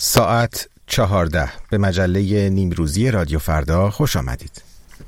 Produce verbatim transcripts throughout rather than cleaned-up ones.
ساعت چهارده به مجله نیمروزی رادیو فردا خوش آمدید.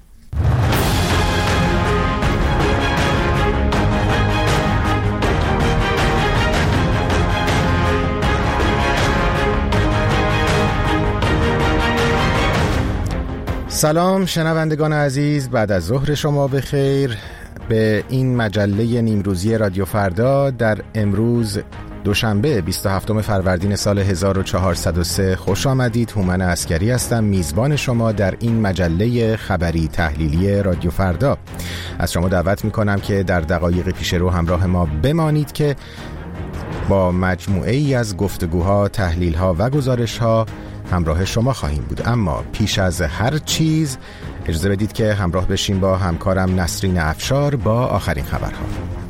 سلام شنوندگان عزیز، بعد از ظهر شما بخیر. به این مجله نیمروزی رادیو فردا در امروز دوشنبه بیست و هفتم فروردین سال هزار و چهارصد و سه خوش آمدید. هومن عسکری هستم، میزبان شما در این مجله خبری تحلیلی رادیو فردا. از شما دعوت میکنم که در دقایق پیش رو همراه ما بمانید که با مجموعه ای از گفتگوها، تحلیلها و گزارشها همراه شما خواهیم بود. اما پیش از هر چیز اجازه بدید که همراه بشیم با همکارم نسرین افشار با آخرین خبرها.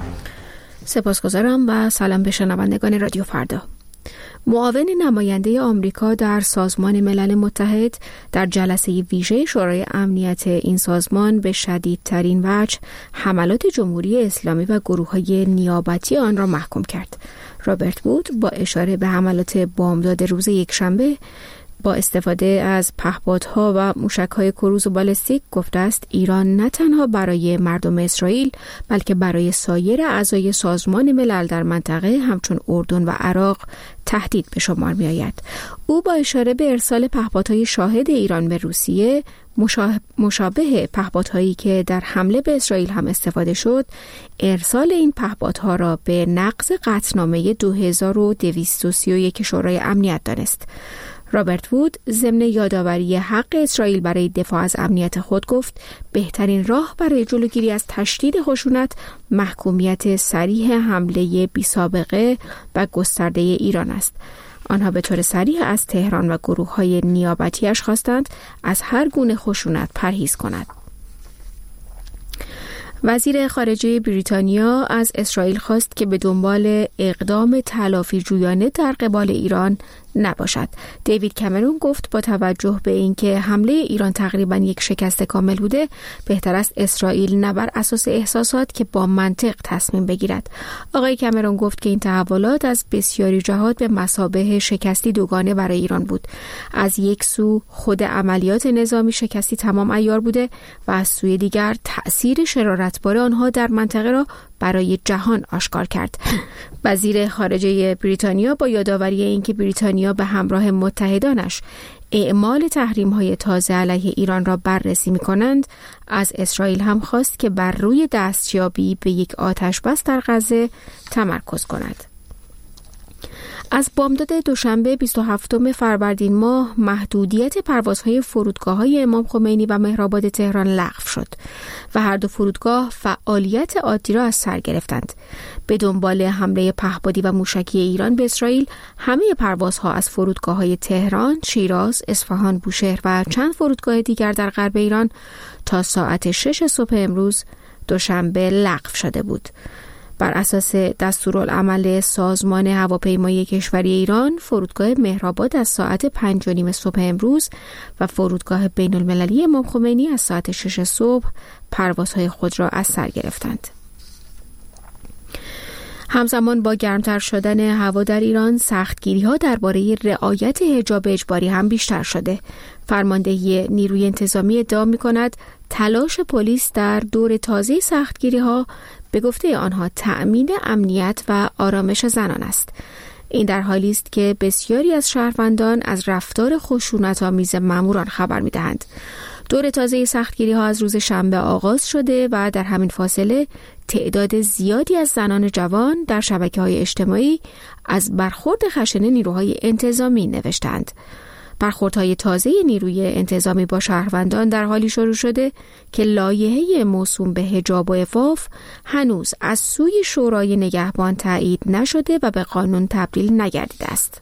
سپاسگزارم و سلام به شنوندگان رادیو فردا. معاون نماینده آمریکا در سازمان ملل متحد در جلسه ویژه شورای امنیت این سازمان به شدیدترین وجه حملات جمهوری اسلامی و گروه‌های نیابتی آن را محکوم کرد. رابرت وود با اشاره به حملات بامداد روز یکشنبه با استفاده از پهپادها و موشک‌های کروز و بالستیک گفته است ایران نه تنها برای مردم اسرائیل بلکه برای سایر اعضای سازمان ملل در منطقه همچون اردن و عراق تهدید به شمار می‌آید. او با اشاره به ارسال پهپادهای شاهد ایران به روسیه مشابه پهپادهایی که در حمله به اسرائیل هم استفاده شد، ارسال این پهپادها را به نقض قطعنامه دو هزار و دویست و سی و یک شورای امنیت دانست. رابرت وود ضمن یادآوری حق اسرائیل برای دفاع از امنیت خود گفت بهترین راه برای جلوگیری از تشدید خشونت محکومیت صریح حمله بی‌سابقه و گسترده ایران است. آنها به طور صریح از تهران و گروه‌های نیابتی‌اش خواستند از هر گونه خشونت پرهیز کند. وزیر خارجه بریتانیا از اسرائیل خواست که به دنبال اقدام تلافی جویانه در قبال ایران نباشد. دیوید کامرون گفت با توجه به اینکه حمله ایران تقریباً یک شکست کامل بوده، بهتر است اسرائیل نه بر اساس احساسات که با منطق تصمیم بگیرد. آقای کامرون گفت که این تحولات از بسیاری جهات به مثابه شکستی دوگانه برای ایران بود. از یک سو خود عملیات نظامی شکستی تمام عیار بوده و از سوی دیگر تأثیر شرارتبار آنها در منطقه را برای جهان آشکار کرد. وزیر خارجه بریتانیا با یادآوری اینکه بریتانیا به همراه متحدانش اعمال تحریم‌های تازه علیه ایران را بررسی می‌کنند، از اسرائیل هم خواست که بر روی دستیابی به یک آتش‌بس در غزه تمرکز کند. از بامداد دوشنبه بیست و هفتم فروردین ماه محدودیت پروازهای فرودگاه‌های امام خمینی و مهرآباد تهران لغو شد و هر دو فرودگاه فعالیت عادی را از سر گرفتند. به دنبال حمله پهپادی و موشکی ایران به اسرائیل، همه پروازها از فرودگاه‌های تهران، شیراز، اصفهان، بوشهر و چند فرودگاه دیگر در غرب ایران تا ساعت شش صبح امروز دوشنبه لغو شده بود. بر اساس دستورالعمل سازمان هواپیمایی کشوری ایران، فرودگاه مهرآباد از ساعت پنج و نیم صبح امروز و فرودگاه بین المللی امام خمینی از ساعت شش صبح پروازهای خود را از سر گرفتند. همزمان با گرمتر شدن هوا در ایران، سختگیری‌ها درباره رعایت حجاب اجباری هم بیشتر شده. فرماندهی نیروی انتظامی ادعا می‌کند تلاش پلیس در دور تازه سختگیری‌ها به گفته آنها تأمین امنیت و آرامش زنان است. این در حالی است که بسیاری از شهروندان از رفتار خشونت‌آمیز ماموران خبر می‌دهند. دور تازه سختگیری‌ها از روز شنبه آغاز شده و در همین فاصله تعداد زیادی از زنان جوان در شبکه‌های اجتماعی از برخورد خشن نیروهای انتظامی نوشتند. برخوردهای تازه نیروی انتظامی با شهروندان در حالی شروع شده که لایحه موسوم به حجاب و عفاف هنوز از سوی شورای نگهبان تایید نشده و به قانون تبدیل نگردیده است.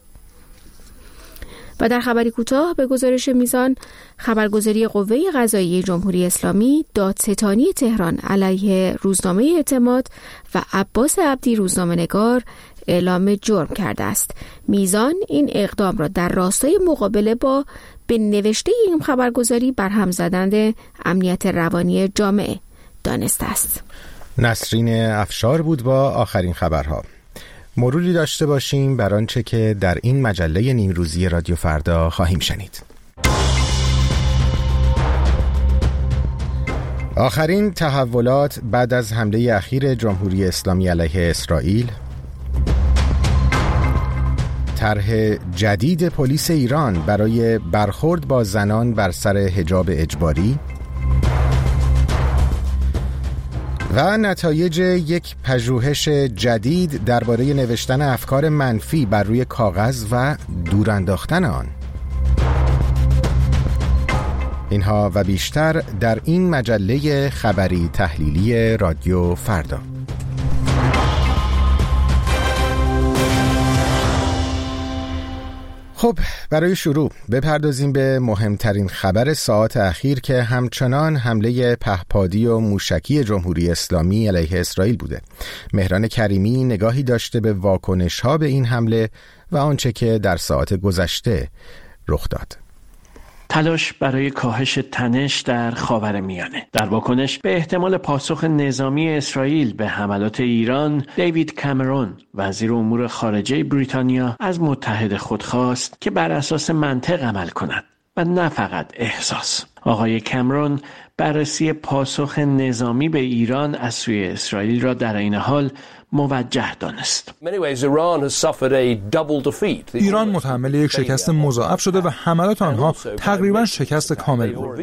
و در خبری کوتاه به گزارش میزان، خبرگزاری قوه قضاییه جمهوری اسلامی دادستانی تهران علیه روزنامه اعتماد و عباس عبدی روزنامه‌نگار اعلام جرم کرده است. میزان این اقدام را در راستای مقابله با به نوشته این خبرگزاری برهم زدن امنیت روانی جامعه دانسته است. نسرین افشار بود با آخرین خبرها. مروری داشته باشیم بر آنچه که در این مجله نیمروزی رادیو فردا خواهیم شنید. آخرین تحولات بعد از حمله اخیر جمهوری اسلامی علیه اسرائیل، طرح جدید پلیس ایران برای برخورد با زنان بر سر حجاب اجباری و نتایج یک پژوهش جدید درباره نوشتن افکار منفی بر روی کاغذ و دور انداختن آن. اینها و بیشتر در این مجله خبری تحلیلی رادیو فردا. خب برای شروع بپردازیم به مهمترین خبر ساعات اخیر که همچنان حمله پهپادی و موشکی جمهوری اسلامی علیه اسرائیل بوده. مهران کریمی نگاهی داشته به واکنش‌ها به این حمله و آنچه که در ساعات گذشته رخ داد. تلاش برای کاهش تنش در خاورمیانه. در واکنش به احتمال پاسخ نظامی اسرائیل به حملات ایران، دیوید کامرون وزیر امور خارجه بریتانیا از متحد خود خواست که بر اساس منطق عمل کند و نه فقط احساس. آقای کامرون بررسی پاسخ نظامی به ایران از سوی اسرائیل را در این حال موجه دانست. ایران متحمل یک شکست مضاعف شده و حملات آنها تقریبا شکست کامل بود.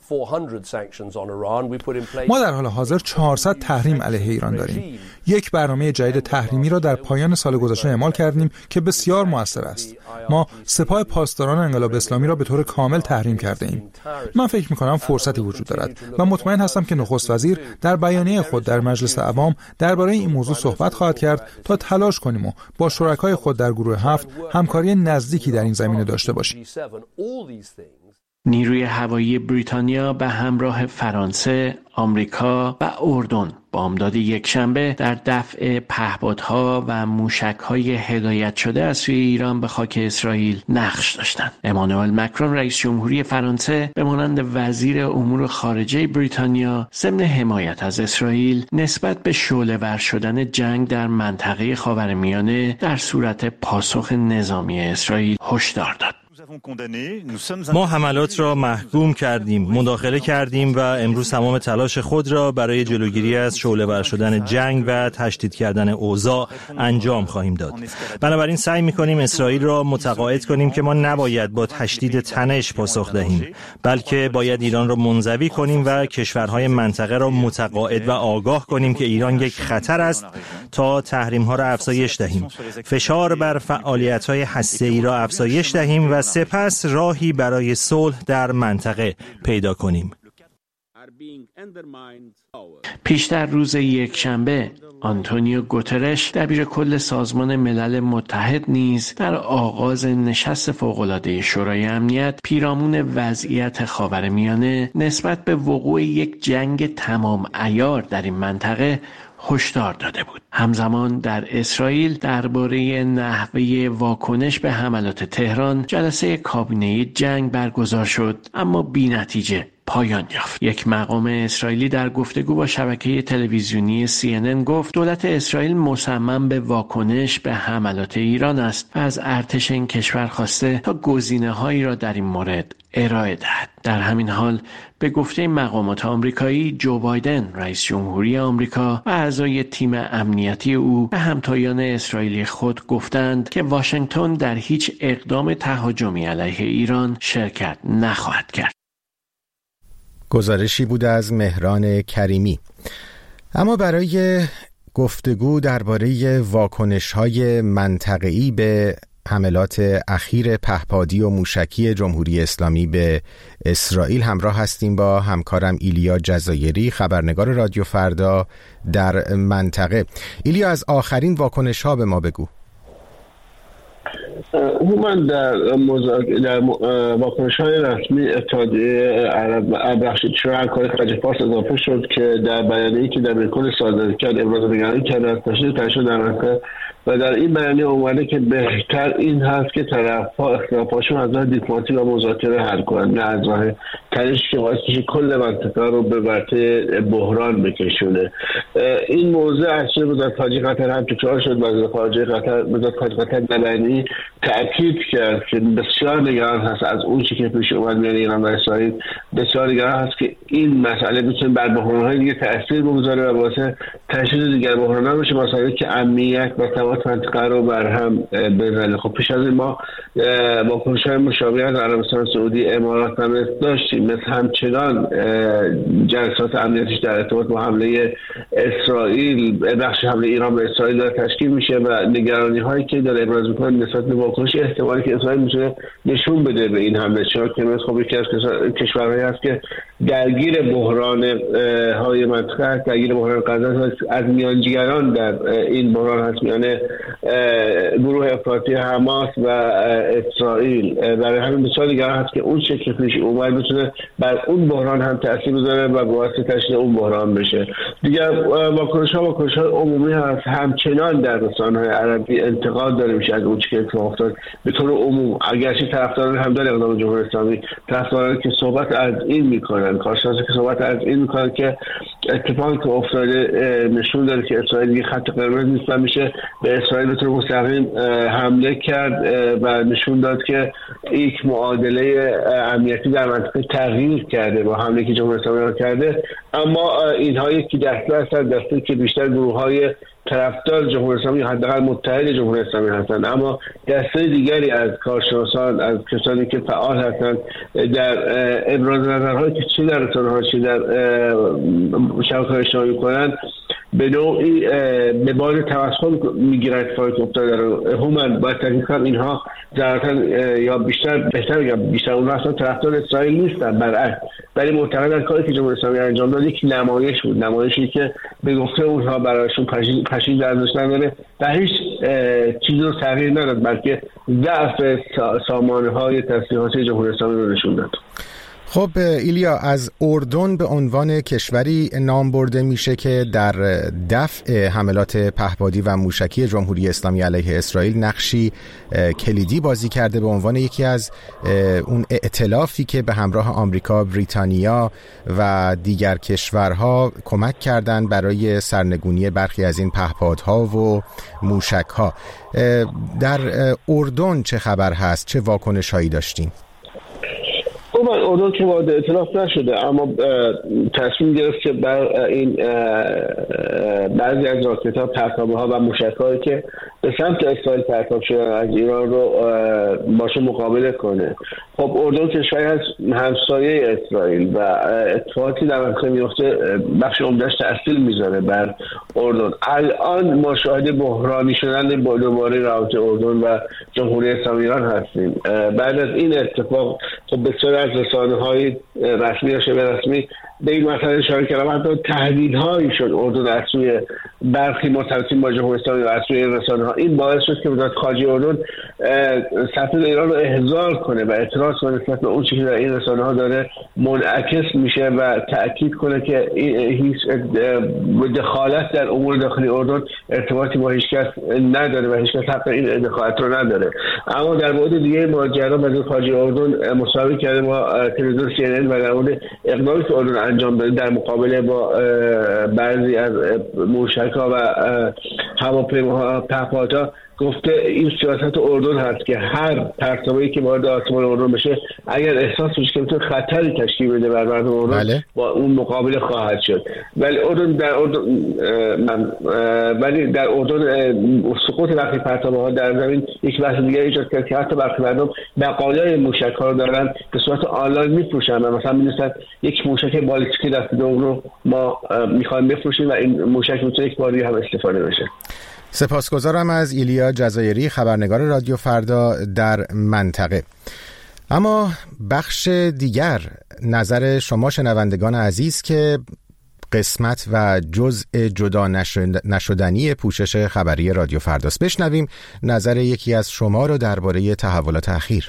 ما در حال حاضر چهارصد تحریم علیه ایران داریم. یک برنامه جدید تحریمی را در پایان سال گذشته اعمال کردیم که بسیار مؤثر است. ما سپاه پاسداران انقلاب اسلامی را به طور کامل تحریم کرده ایم. من فکر می‌کنم فرصتی وجود دارد و مطمئن هستم که نخست وزیر در بیانیه خود در مجلس عوام درباره این موضوع صحبت خواهد کرد تا تلاش کنیم و با شرکای خود در گروه هفت همکاری نزدیکی در این زمینه داشته باشیم. نیروی هوایی بریتانیا به همراه فرانسه، آمریکا و اردن بامداد یکشنبه در دفع پهپادها و موشک‌های هدایت شده از سوی ایران به خاک اسرائیل نقش داشتند. امانوئل مکرون رئیس جمهوری فرانسه به مانند وزیر امور خارجه بریتانیا ضمن حمایت از اسرائیل نسبت به شعله‌ور شدن جنگ در منطقه خاورمیانه در صورت پاسخ نظامی اسرائیل هشدار داد. ما حملات را محکوم کردیم، مداخله کردیم و امروز تمام تلاش خود را برای جلوگیری از شعله‌ور شدن جنگ و تشدید کردن اوضاع انجام خواهیم داد. بنابراین سعی می‌کنیم اسرائیل را متقاعد کنیم که ما نباید با تشدید تنش پاسخ دهیم، بلکه باید ایران را منزوی کنیم و کشورهای منطقه را متقاعد و آگاه کنیم که ایران یک خطر است تا تحریم‌ها را افزایش دهیم، فشار بر فعالیت‌های هسته‌ای را افزایش دهیم و سپس راهی برای صلح در منطقه پیدا کنیم. پیشتر روز یکشنبه آنتونیو گوترش دبیر کل سازمان ملل متحد نیز در آغاز نشست فوق‌العاده شورای امنیت پیرامون وضعیت خاورمیانه نسبت به وقوع یک جنگ تمام عیار در این منطقه هشدار داده بود. همزمان در اسرائیل درباره نحوه واکنش به حملات تهران جلسه کابینه جنگ برگزار شد، اما بی‌نتیجه پایان یافت. یک مقام اسرائیلی در گفتگو با شبکه تلویزیونی سی ان ان گفت دولت اسرائیل مصمم به واکنش به حملات ایران است و از ارتش این کشور خواسته تا گزینه‌هایی را در این مورد ارائه دهد. در همین حال به گفته مقامات آمریکایی، جو بایدن رئیس جمهوری آمریکا و اعضای تیم امنیتی او به همتایان اسرائیلی خود گفتند که واشنگتن در هیچ اقدام تهاجمی علیه ایران شرکت نخواهد کرد. گزارشی بود از مهران کریمی. اما برای گفتگو درباره واکنش‌های منطقه‌ای به حملات اخیر پهپادی و موشکی جمهوری اسلامی به اسرائیل همراه هستیم با همکارم ایلیا جزایری، خبرنگار رادیو فردا در منطقه. ایلیا، از آخرین واکنش‌ها به ما بگو. من در در واکنش‌های رسمی اتحادیه عرب بخشید شورای کار خلیج فارس اضافه شد که در بیانیه‌ای که در کل صادر کرد ابراز نگرانی کرد از تشدید تنش‌ها در منطقه و در این معنی اومده که بهتر این هست که طرف‌ها اختلافاشون از راه دیپلماسی و مذاکره حل کنن، نه از راه تنش که باعث میشه کل منطقه رو به ورطه بحران بکشونه. این موضوع اصلی وزارت خارجه قطر هم تکرار شد. وزارت خارجه قطر وزارت خارجه قطر نبنی تأکید کرد که بسیار نگران هست از اون چیزی که پیش اومد میان ایران و اسرائیل. بسیار نگران هست که این مسئله بتونه بر بحران‌های دیگه تأثیر بگذاره و واسه تشدید دیگر بحران‌ها بشه، مسئله که امنیت و ثبات منطقه رو بر هم بزنه. خب پیش از این ما با واکنش‌های مشابه از عربستان سعودی، امارات هم داشتیم، مثل همچنان جلسات امنیتیش در ارتباط با حمله اسرائیل، بخش حمله ایران به اسرائیل داره تشکیل میشه و نگرانی‌هایی که داره ابراز می‌کنه نسبت به واکنش احتمالی که اسرائیل میتونه نشون بده به این حمله. چرا که مثل خب یکی از کشورهایی هست که درگیر بحران های منطقه، درگیر بحران غزه، از میانجیگران در این بحران هست میان گروه افراطی حماس و اسرائیل. برای همین بسیار نگران هست که اون چه که پیش اومد بتونه بر اون بحران هم تاثیر بذاره و باعث تشدید اون بحران بشه. دیگر واکنش‌ها واکنش‌های عمومی هست. همچنان در رسانه‌های عربی انتقاد داره میشه از اون چه که اتفاق افتاد. به طور عموم اگرچه طرفداران همدان اقدام جمهوری اسلامی، طرفدارانی که صحبت از این میکنن، کارشناسانی که صحبت از این میکنن که اتفاقی که افتاده نشون داره که اسرائیل دیگه خط قرمز نیست و میشه به اسرائیل به طور مستقیم حمله کرد و نشون داد که یک معادله امنیتی در منطقه تغییر کرده با حمله که جمهوری اسلامی کرده. اما اینها یکی دسته هستند، دسته که بیشتر گروه‌های طرفدار جمهوری اسلامی حداقل متحد جمهوری اسلامی هستند، اما دسته دیگری از کارشناسان، از کسانی که فعال هستند در ابراز نظرهایی که چه در رسانه‌ها چه در شبکه‌های اجتماعی می‌کنند به نوعی به بار تمسخر میگیرن. اتفاقی که افتاده در هومن باید تحقیق کنم اینها ظاهراً یا بیشتر بهتر یا بیشتر اونها اصلا طرفدار اسرائیل نیستن، برعکس، ولی معتقدن کاری که جمهوری اسلامی انجام داد یک نمایش بود، نمایشی که به گفته اونها برایشون پشیز ارزش نداره و هیچ چیزی رو تغییر نداد، بلکه ضعف سامانه‌های تسلیحاتی جمهوری اسلامی رو نشون داد. خب ایلیا، از اردن به عنوان کشوری نام برده میشه که در دفع حملات پهپادی و موشکی جمهوری اسلامی علیه اسرائیل نقشی کلیدی بازی کرده به عنوان یکی از اون ائتلافی که به همراه آمریکا، بریتانیا و دیگر کشورها کمک کردند برای سرنگونی برخی از این پهپادها و موشک‌ها. در اردن چه خبر هست؟ چه واکنش‌هایی داشتیم؟ خب اردن که وارد ائتلاف نشده، اما تصمیم گرفت که بر این بعضی از راکت‌ها، پرتابه‌ها و موشک‌هایی که به سمت اسرائیل پرتاب شدن از ایران رو باشه مقابله کنه. خب اردن کشوری هست همسایه اسرائیل و اتفاقاتی در منطقه میفته بخش عمده‌اش تأثیر میذاره بر اردن. الان ما شاهد بحرانی شدن دوباره روابط اردن و جمهوری اسلامی ایران هستیم. بعد از این اتفاق خب بسیار از رسانه‌های رسمی یا شبه رسمی به این مسئله اشاره کردن، حتی تهدیدهایی شد اردن از سوی برخی مرتبطین با جمهوری اسلامی و از سوی رسانه‌ها. این باعث شد که وزارت خارجه اردن سفیر ایران رو احضار کنه و اعتراض کنه نسبت به اون چیزی که در این رسانه‌ها داره منعکس میشه و تأکید کنه که هیچ دخالت در امور داخلی اردن ارتباطی با هیچ کس نداره و هیچ کس حق این دخالت رو نداره. اما در مورد دیگه ماجرا وزارت خارجه اردن مصاحبه کرده با تلویزیون سی ان ان و در مورد اقدامی که اردن انجام داده در مقابله با بعضی از موشک‌ها و هواپیماها، پهپادها، گفته این سیاست اردن هست که هر پرتابه‌ای که وارد آسمان اردن بشه اگر احساس بشه که میتونه خطری تشکیل بده بر مردم اردن بله. با اون مقابله خواهد شد. ولی اردن در اردن من ولی در اردن سقوط وقتی پرتابه‌ها در زمین یک بحث دیگه ایجاد کرد که حتی برخی مردم بقایای موشک‌ها رو دارن به صورت آنلاین می‌فروشن و مثلا می‌نویسن یک موشک بالستیکی دست دوم رو ما می‌خوایم بفروشیم و این موشک میتونه یک باری هم استفاده بشه. سپاسگزارم از ایلیا جزایری، خبرنگار رادیو فردا در منطقه. اما بخش دیگر، نظر شما شنوندگان عزیز که قسمت و جزء جدا نشدنی پوشش خبری رادیو فرداست. بشنویم نظر یکی از شما رو درباره تحولات اخیر.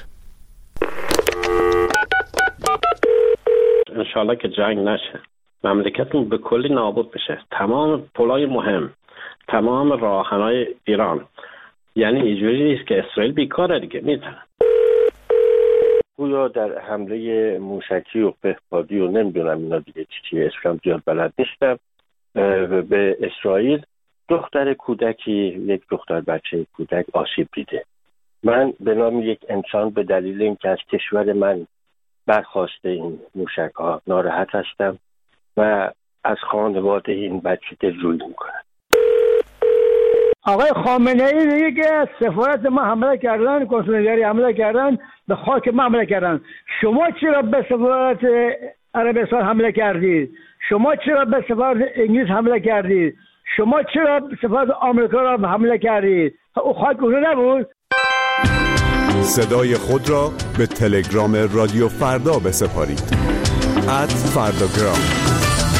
انشالله که جنگ نشه، مملکتمون به کلی نابود بشه، تمام پلای مهم، تمام راهنهای ایران یعنی اینجوری نیست که اسرائیل بیکاره دیگه میزنن. گویا در حمله موشکی و پهپادی و نمیدونم اینا دیگه چی چی اسمم زیاد بلد نیستم به اسرائیل دختر کودکی، یک دختر بچه کودک آسیب دیده. من به نام یک انسان به دلیل اینکه از کشور من برخواسته این موشک ها ناراحت هستم و از خانواده این بچه دلجویی میکنم. آقای خامنه ای میگه که سفارت ما حمله کردن، کنسولگری حمله کردن، به خاک ما حمله کردن. شما چرا به سفارت عربستان حمله کردید؟ شما چرا به سفارت انگلیس حمله کردید؟ شما چرا سفارت آمریکا را حمله کردید؟ او خاک اونجا نبود؟ صدای خود را به تلگرام رادیو فردا بسپارید. ات فرداگرام.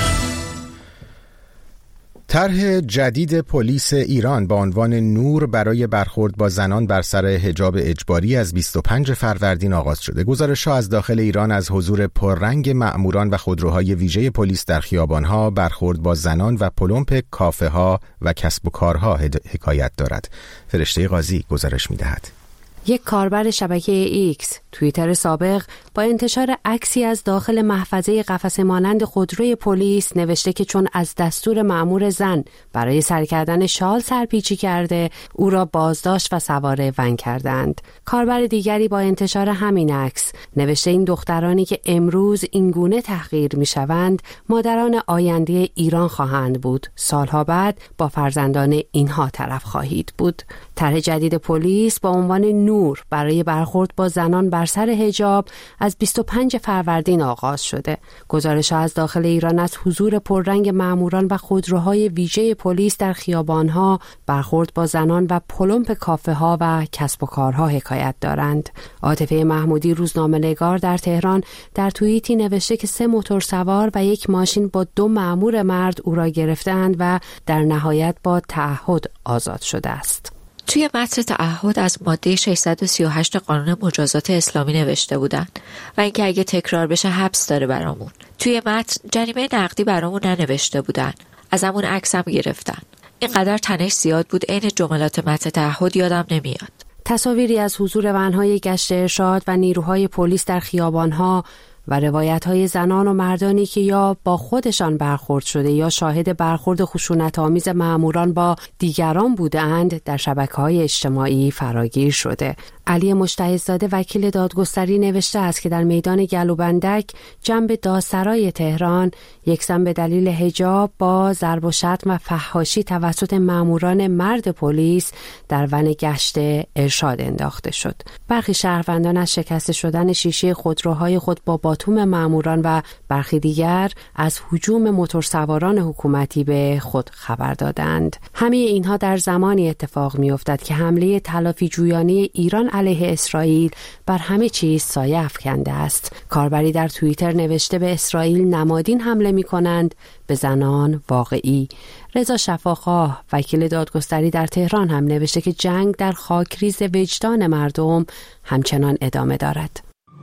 طرح جدید پلیس ایران با عنوان نور برای برخورد با زنان بر سر حجاب اجباری از بیست و پنج فروردین آغاز شده. گزارش‌ها از داخل ایران از حضور پررنگ مأموران و خودروهای ویژه پلیس در خیابان‌ها، برخورد با زنان و پلمپ کافه‌ها و کسب و کارها حکایت دارد. فرشته قاضی گزارش می‌دهد. یک کاربر شبکه ایکس توییتر سابق با انتشار عکسی از داخل محفظه قفسه مانند خودروی پلیس نوشته که چون از دستور مأمور زن برای سر کردن شال سرپیچی کرده، او را بازداشت و سوار ون کردند. کاربر دیگری با انتشار همین عکس نوشته این دخترانی که امروز اینگونه تحقیر میشوند مادران آینده ایران خواهند بود. سالها بعد با فرزندان اینها طرف خواهید بود. طرح جدید پلیس با عنوان نور برای برخورد با زنان بر سر حجاب از بیست و پنج فروردین آغاز شده. گزارش‌ها از داخل ایران از حضور پررنگ ماموران و خودروهای ویژه پلیس در خیابان‌ها، برخورد با زنان و پلمپ کافه‌ها و کسب و کارها حکایت دارند. عاطفه محمودی روزنامه‌نگار در تهران در توییتی نوشته که سه موتورسوار و یک ماشین با دو مأمور مرد او را گرفتند و در نهایت با تعهد آزاد شده است. توی متن تعهد از ماده ششصد و سی و هشت قانون مجازات اسلامی نوشته بودن و اینکه اگه تکرار بشه حبس داره برامون. توی متن جریمه نقدی برامون ننوشته بودن. از همون عکس هم گرفتن. اینقدر تنش زیاد بود عین جملات متن تعهد یادم نمیاد. تصاویری از حضور ونهای گشت ارشاد و نیروهای پلیس در خیابانها و روایت‌های زنان و مردانی که یا با خودشان برخورد شده یا شاهد برخورد خشونت‌آمیز مأموران با دیگران بودند در شبکه‌های اجتماعی فراگیر شده. علی مجتهدزاده وکیل دادگستری نوشته است که در میدان گلوبندک جنب دادسرای تهران یک زن به دلیل حجاب با ضرب و شتم و فحاشی توسط مأموران مرد پلیس در ون گشت ارشاد انداخته شد. برخی شهروندان از شکسته شدن شیشه خودروهای خود با باتوم مأموران و برخی دیگر از هجوم موتورسواران حکومتی به خود خبر دادند. همه اینها در زمانی اتفاق می‌افتد که حمله تلافی جویانه ایران علیه اسرائیل بر همه چیز سایه افکنده است. کاربری در توییتر نوشته به اسرائیل نمادین حمله می‌کنند، به زنان واقعی. رضا شفاخواه وکیل دادگستری در تهران هم نوشته که جنگ در خاکریز وجدان مردم همچنان ادامه دارد.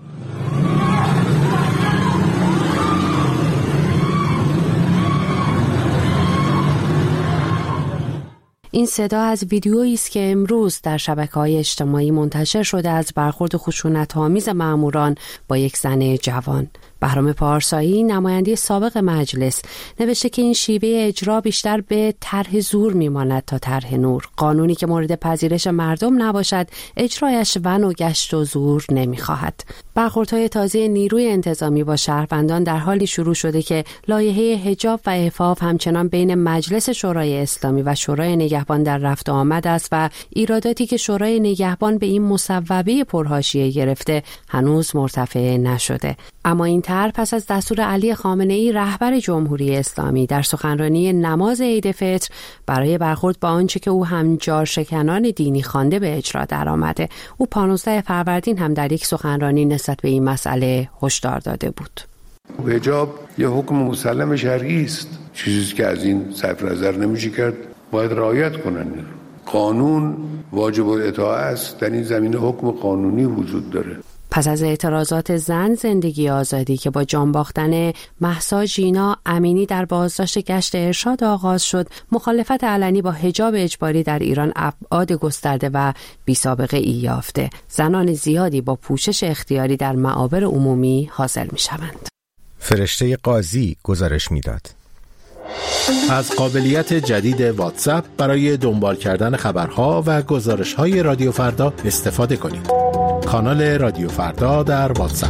این صدا از ویدیویی است که امروز در شبکه‌های اجتماعی منتشر شده از برخورد خشونت‌آمیز مأموران با یک زن جوان. بهرام پارسایی نماینده سابق مجلس نوشته که این شیوه اجرا بیشتر به طرح زور میماند تا طرح نور. قانونی که مورد پذیرش مردم نباشد اجرایش ون و گشت و زور نمیخواهد. برخوردهای تازه نیروی انتظامی با شهروندان در حالی شروع شده که لایحه حجاب و عفاف همچنان بین مجلس شورای اسلامی و شورای نگهبان در رفت و آمد است و ایراداتی که شورای نگهبان به این مصوبه پرحاشیه گرفته هنوز مرتفع نشده. اما این طرح پس از دستور علی خامنه ای رهبر جمهوری اسلامی در سخنرانی نماز عید فطر برای برخورد با آنچه که او هم جارشکنان دینی خوانده به اجرا درآمده. او پانزده فروردین هم در یک سخنرانی نسبت به این مسئله هشدار داده بود. حجاب یه حکم مسلم شرعی است، چیزی که از این صرف نظر نمیشه کرد، باید رعایت کنن. قانون واجب الاطاعه است، در این زمینه حکم قانونی وجود داره. پس از اعتراضات زن زندگی آزادی که با جان باختن مهسا ژینا امینی در بازداشت گشت ارشاد آغاز شد، مخالفت علنی با حجاب اجباری در ایران ابعاد گسترده و بی‌سابقه ای یافته. زنان زیادی با پوشش اختیاری در معابر عمومی حاضر می‌شوند. فرشته قاضی گزارش می‌داد. از قابلیت جدید واتساپ برای دنبال کردن خبرها و گزارش‌های رادیو فردا استفاده کنید. کانال رادیو فردا در واتساپ.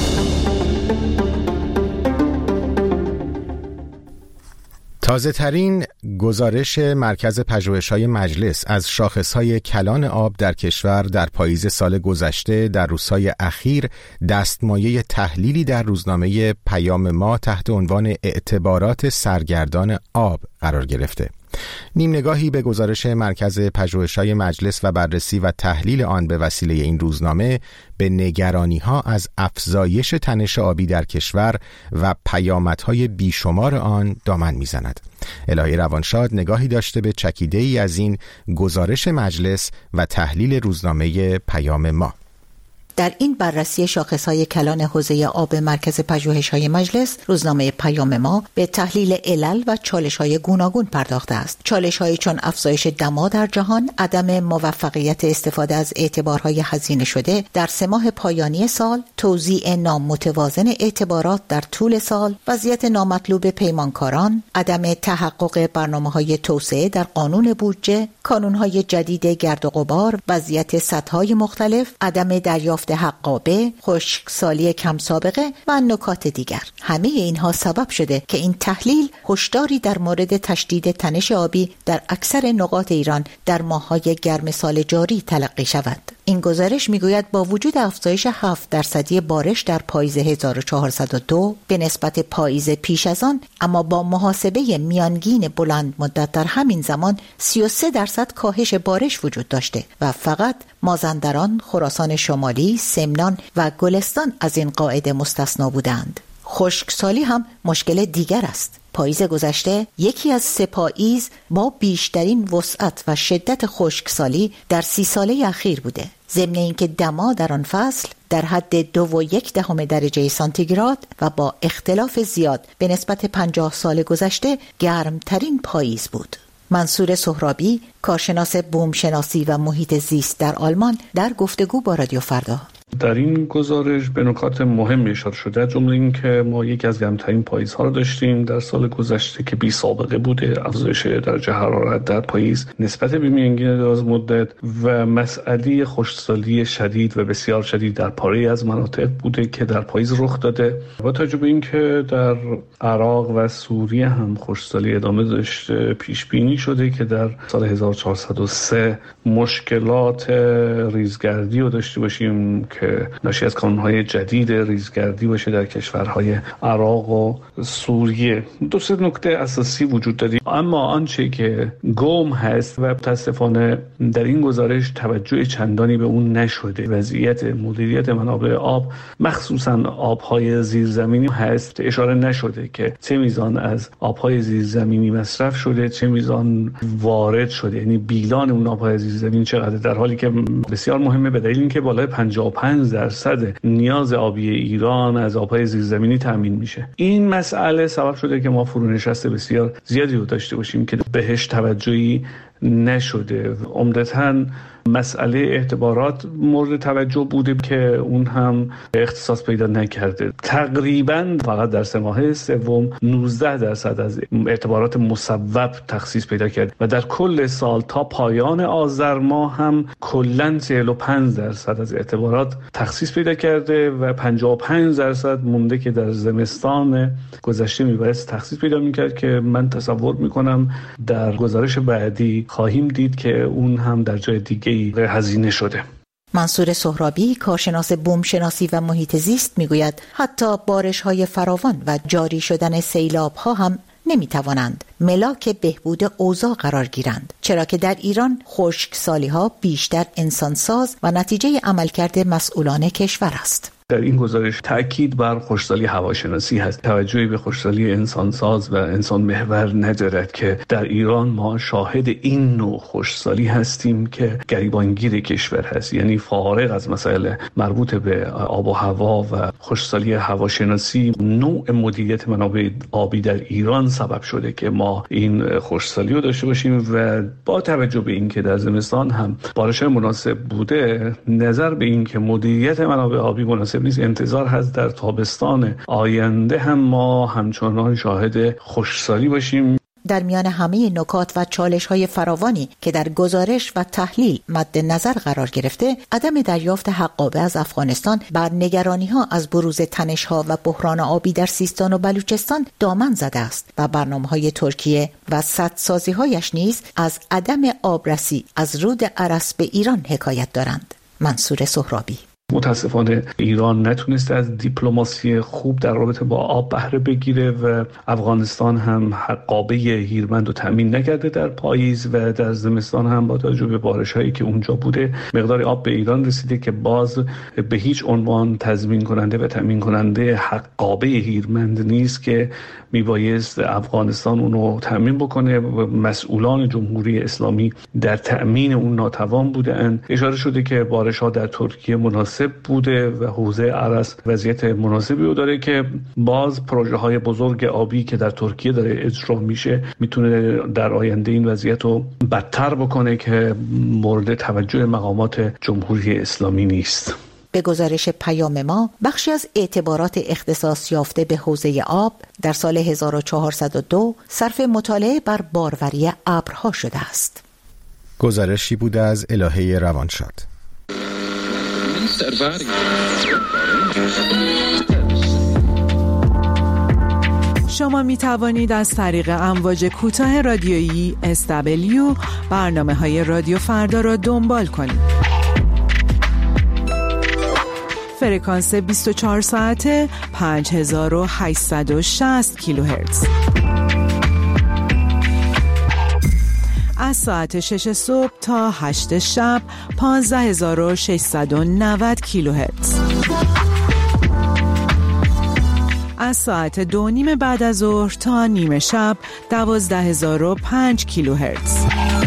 تازه ترین گزارش مرکز پژوهش‌های مجلس از شاخص‌های کلان آب در کشور در پاییز سال گذشته در روزهای اخیر دستمایه تحلیلی در روزنامه پیام ما تحت عنوان اعتبارات سرگردان آب قرار گرفته. نیم نگاهی به گزارش مرکز پژوهش‌های مجلس و بررسی و تحلیل آن به وسیله این روزنامه به نگرانی‌ها از افزایش تنش آبی در کشور و پیامدهای بیشمار آن دامن می‌زند. الهی روانشاد نگاهی داشته به چکیده‌ای از این گزارش مجلس و تحلیل روزنامه پیام ما. در این بررسی شاخص‌های کلان حوزه آب مرکز پژوهش‌های مجلس، روزنامه پیام ما به تحلیل علل و چالش‌های گوناگون پرداخته است. چالش‌هایی چون افزایش دما در جهان، عدم موفقیت استفاده از اعتبارهای هزینه شده در سه ماه پایانی سال، توزیع نامتوازن اعتبارات در طول سال، وضعیت نامطلوب پیمانکاران، عدم تحقق برنامه‌های توسعه در قانون بودجه، کانون‌های جدید گرد و غبار، وضعیت سطح‌های مختلف، عدم دریافت حقابه، خشکسالی کم سابقه و نکات دیگر. همه اینها سبب شده که این تحلیل هشداری در مورد تشدید تنش آبی در اکثر نقاط ایران در ماه‌های گرم سال جاری تلقی شود. این گزارش میگوید با وجود افزایش هفت درصدی بارش در پاییز هزار و چهارصد و دو به نسبت پاییز پیش از آن، اما با محاسبه میانگین بلند مدت در همین زمان سی و سه درصد کاهش بارش وجود داشته و فقط مازندران، خراسان شمالی، سمنان و گلستان از این قاعده مستثنا بودند. خشکسالی هم مشکل دیگر است. پاییز گذشته یکی از سه پاییز با بیشترین وسعت و شدت خشکسالی در سی ساله اخیر بوده. ضمن اینکه دما در آن فصل در حد دو و یک دهم درجه سانتیگراد و با اختلاف زیاد به نسبت پنجاه سال گذشته گرمترین پاییز بود. منصور سهرابی، کارشناس بومشناسی و محیط زیست در آلمان، در گفتگو با رادیو فردا: در این گزارش به نکات مهمی اشاره شده، جمله این که ما یکی از گرمترین پاییزها رو داشتیم در سال گذشته که بی سابقه بوده، افزایش درجه حرارت در پاییز نسبت به میانگین دراز مدت و مسئله خشکسالی شدید و بسیار شدید در پاره از مناطق بوده که در پاییز رخ داده. با توجه به اینکه در عراق و سوریه هم خشکسالی ادامه داشته، پیش بینی شده که در سال هزار و چهارصد و سه مشکلات ریزگردی رو داشته باشیم که ناشی از کانون‌های جدید ریزگردی باشه در کشورهای عراق و سوریه. دو سه نکته اساسی وجود داره، اما آنچه که گم هست و متاسفانه در این گزارش توجه چندانی به اون نشده، وضعیت مدیریت منابع آب مخصوصا آبهای زیرزمینی هست. اشاره نشده که چه میزان از آبهای زیرزمینی مصرف شده، چه میزان وارد شده، یعنی بیلان اون آبهای زیرزمینی چقدر، در حالی که بسیار مهمه به دلیل اینکه بالای پنجاه و پنج درصد نیاز آبی ایران از آبهای زیرزمینی تامین میشه. این مسئله سبب شده که ما فرونشست بسیار زیادی رو داشته باشیم که بهش توجهی نشده. عمدتاً مسئله اعتبارات مورد توجه بوده که اون هم اختصاص پیدا نکرده. تقریباً فقط در سه ماه سوم نوزده درصد از اعتبارات مصوب تخصیص پیدا کرد و در کل سال تا پایان آذر ماه هم کلاً چهل و پنج درصد از اعتبارات تخصیص پیدا کرده و پنجاه و پنج درصد مونده که در زمستان گذشته میبایست تخصیص پیدا میکرد که من تصور میکنم در گزارش بعدی خواهیم دید که اون هم در جای دیگه هزینه شده. منصور سهرابی، کارشناس بومشناسی و محیط زیست، میگوید حتی بارش‌های فراوان و جاری شدن سیلاب‌ها هم نمی‌توانند ملاک بهبود اوضاع قرار گیرند، چرا که در ایران خشکسالی‌ها بیشتر انسانساز و نتیجه عملکرد مسئولان کشور است. در این گزارش تاکید بر خوشسالی هواشناسی هست. توجهی به خوشسالی انسانساز و انسان محور ندارد که در ایران ما شاهد این نوع خوشسالی هستیم که گریبانگیر کشور هست، یعنی فارغ از مسائل مربوط به آب و هوا و خوشسالی هواشناسی، نوع مدیریت منابع آبی در ایران سبب شده که ما این خوشسالی رو داشته باشیم. و با توجه به اینکه در زمستان هم بارش‌های مناسب بوده، نظر به اینکه مدیریت منابع آبی مناسب نیست، انتظار هست در تابستان آینده هم ما همچنان شاهد خوشسالی باشیم. در میان همه نکات و چالش‌های فراوانی که در گزارش و تحلیل مد نظر قرار گرفته، عدم دریافت حقابه از افغانستان بر نگرانی‌ها از بروز تنش‌ها و بحران آبی در سیستان و بلوچستان دامن زده است و برنامه‌های ترکیه و سدسازی‌هایش نیز از عدم آبرسی از رود ارس به ایران حکایت دارند. منصور سهرابی. متاسفانه ایران نتونسته از دیپلماسی خوب در رابطه با آب بهره بگیره و افغانستان هم حقابه هیرمند رو تامین نکرده در پاییز و در زمستان هم با توجه به بارش‌هایی که اونجا بوده مقدار آب به ایران رسیده که باز به هیچ عنوان تضمین کننده و تامین کننده حقابه هیرمند نیست که میبایست افغانستان اونو تامین بکنه و مسئولان جمهوری اسلامی در تامین اون ناتوان بودند. اشاره شده که بارش‌ها در ترکیه مناسب بوده و حوزه ارس وضعیت مناسبی رو داره که باز پروژه های بزرگ آبی که در ترکیه داره اجرا میشه میتونه در آینده این وضعیت رو بدتر بکنه که مورد توجه مقامات جمهوری اسلامی نیست. به گزارش پیام ما، بخشی از اعتبارات اختصاص یافته به حوزه آب در سال هزار و چهارصد و دو صرف مطالعه بر باروری ابرها شده است. گزارشی بود از الهه روانشاد. شما می توانید از طریق امواج کوتاه رادیویی اس دبلیو برنامه های رادیو فردا را دنبال کنید. فرکانس بیست و چهار ساعته پنج هزار و هشتصد و شصت کیلوهرتز. از ساعت شش صبح تا هشت شب پانزده هزار و ششصد و نود کیلوهرتز. از ساعت دو نیم بعد از ظهر تا نیمه شب دوازده هزار و پنج کیلوهرتز.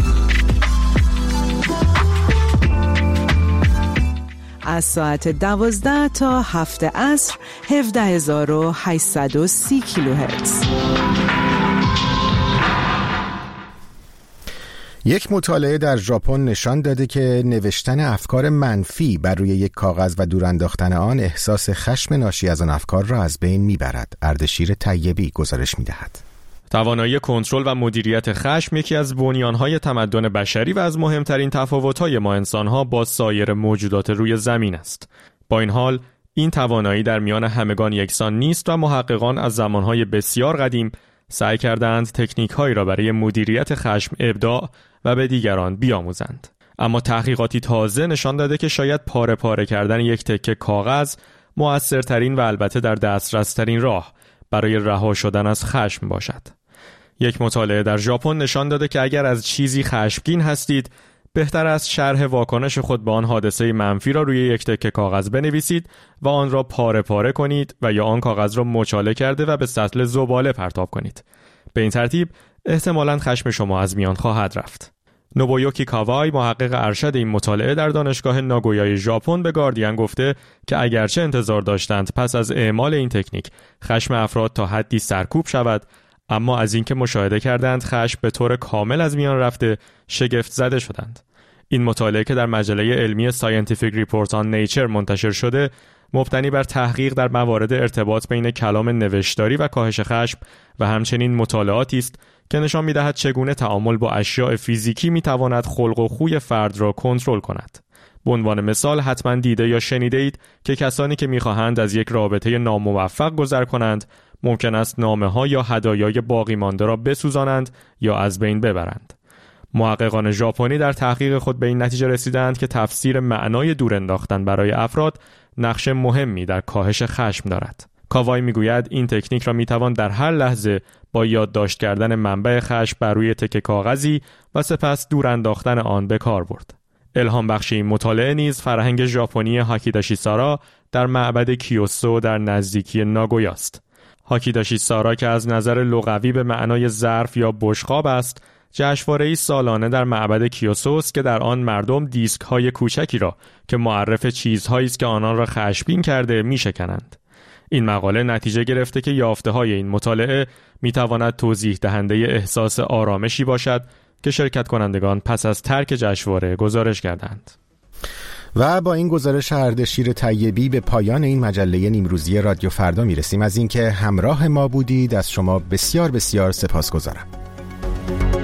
از ساعت دوازده تا هفت عصر هفده هزار و هشتصد و سی کیلوهرتز. یک مطالعه در ژاپن نشان داده که نوشتن افکار منفی بر روی یک کاغذ و دور انداختن آن احساس خشم ناشی از آن افکار را از بین میبرد. اردشیر طیبی گزارش میدهد. توانایی کنترل و مدیریت خشم یکی از بنیانهای تمدن بشری و از مهمترین تفاوت‌های ما انسان‌ها با سایر موجودات روی زمین است. با این حال این توانایی در میان همگان یکسان نیست و محققان از زمانهای بسیار قدیم سعی کردند تکنیک‌هایی را برای مدیریت خشم ابداع و به دیگران بیاموزند. اما تحقیقاتی تازه نشان داده که شاید پاره پاره کردن یک تکه کاغذ مؤثرترین و البته در دسترس‌ترین راه برای رها شدن از خشم باشد. یک مطالعه در ژاپن نشان داده که اگر از چیزی خشمگین هستید، بهتر است شرح واکنش خود به آن حادثه منفی را روی یک تکه کاغذ بنویسید و آن را پاره پاره کنید و یا آن کاغذ را مچاله کرده و به سطل زباله پرتاب کنید. به این ترتیب احتمالاً خشم شما از میان خواهد رفت. نوبویوکی کاوای، محقق ارشد این مطالعه در دانشگاه ناگویای ژاپن، به گاردین گفته که اگرچه انتظار داشتند پس از اعمال این تکنیک خشم افراد تا حدی سرکوب شود، اما از اینکه مشاهده کردند خشم به طور کامل از میان رفته، شگفت زده شدند. این مطالعه که در مجله علمی Scientific Report on Nature منتشر شده، مبتنی بر تحقیق در موارد ارتباط بین کلام نوشتاری و کاهش خشم و همچنین مطالعاتی است که نشان می‌دهد چگونه تعامل با اشیاء فیزیکی می‌تواند خلق و خوی فرد را کنترل کند. به عنوان مثال حتما دیده یا شنیده اید که کسانی که می‌خواهند از یک رابطه ناموفق گذر کنند، ممکن است نامه‌ها یا هدایای باقی مانده را بسوزانند یا از بین ببرند. محققان ژاپنی در تحقیق خود به این نتیجه رسیدند که تفسیر معنای دور انداختن برای افراد نقش مهمی در کاهش خشم دارد. کاوای میگوید این تکنیک را میتوان در هر لحظه با یادداشت کردن منبع خشم بر روی تکه کاغذی و سپس دور انداختن آن به کار برد. الهام بخش این مطالعه نیز فرهنگ ژاپنی هاکیداشی سارا در معبد کیوسو در نزدیکی ناگویاست. هاکیداشی سارا که از نظر لغوی به معنای ظرف یا بشقاب است، جشنواره‌ای سالانه در معبد کیوسو است که در آن مردم دیسک‌های کوچکی را که معرف چیزهایی است که آنان را خشمگین کرده می‌شکنند. این مقاله نتیجه گرفته که یافته‌های این مطالعه می‌تواند توضیح دهنده احساس آرامشی باشد که شرکت کنندگان پس از ترک جشنواره گزارش کردند. و با این گزارش اردشیر طیبی به پایان این مجله نیمروزی رادیو فردا میرسیم. از اینکه همراه ما بودید از شما بسیار بسیار سپاسگزارم.